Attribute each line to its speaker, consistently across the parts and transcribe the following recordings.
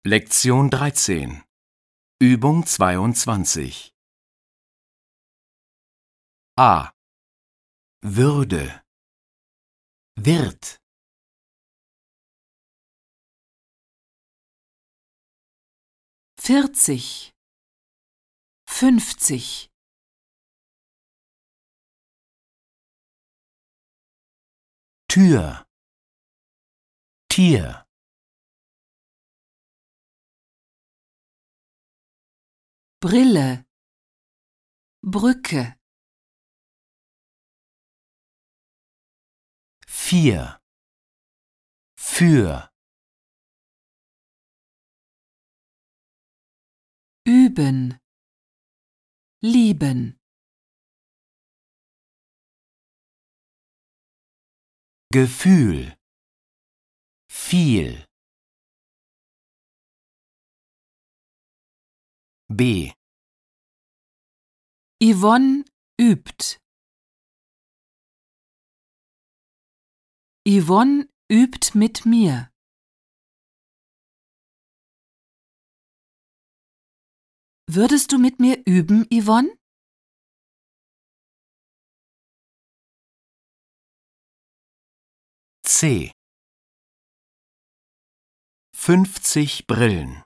Speaker 1: Lektion 13 Übung 22 A. Würde Wird
Speaker 2: 40, 50,
Speaker 1: Tür Tier
Speaker 2: Brille, Brücke,
Speaker 1: 4 Für
Speaker 2: üben, lieben,
Speaker 1: Gefühl Viel B.
Speaker 2: Yvonne übt. Yvonne übt mit mir. Würdest du mit mir üben, Yvonne?
Speaker 1: C. 50 Brillen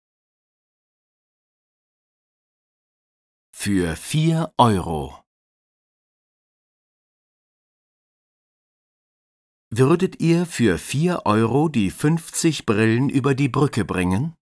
Speaker 1: für 4 Euro. Würdet ihr für 4 Euro die 50 Brillen über die Brücke bringen?